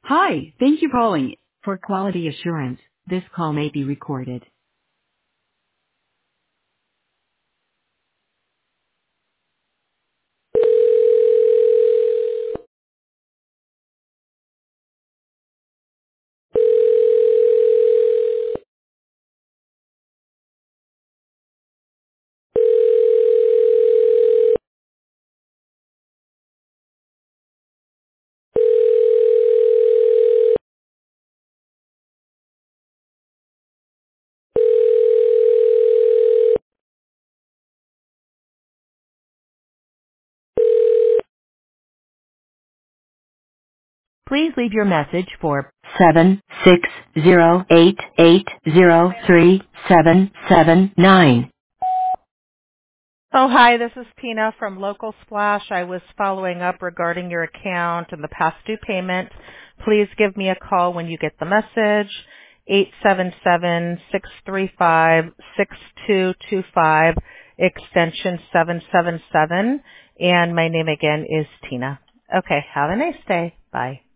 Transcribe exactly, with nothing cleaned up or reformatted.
Hi, thank you for calling. For quality assurance, this call may be recorded. Please leave your message for seven six zero eight eight zero three seven seven nine. Oh, hi, this is Tina from Local Splash. I was following up regarding your account and the past due payment. Please give me a call when you get the message, eight seven seven, six three five, six two two five, extension seven seven seven, and my name again is Tina. Okay, have a nice day. Bye.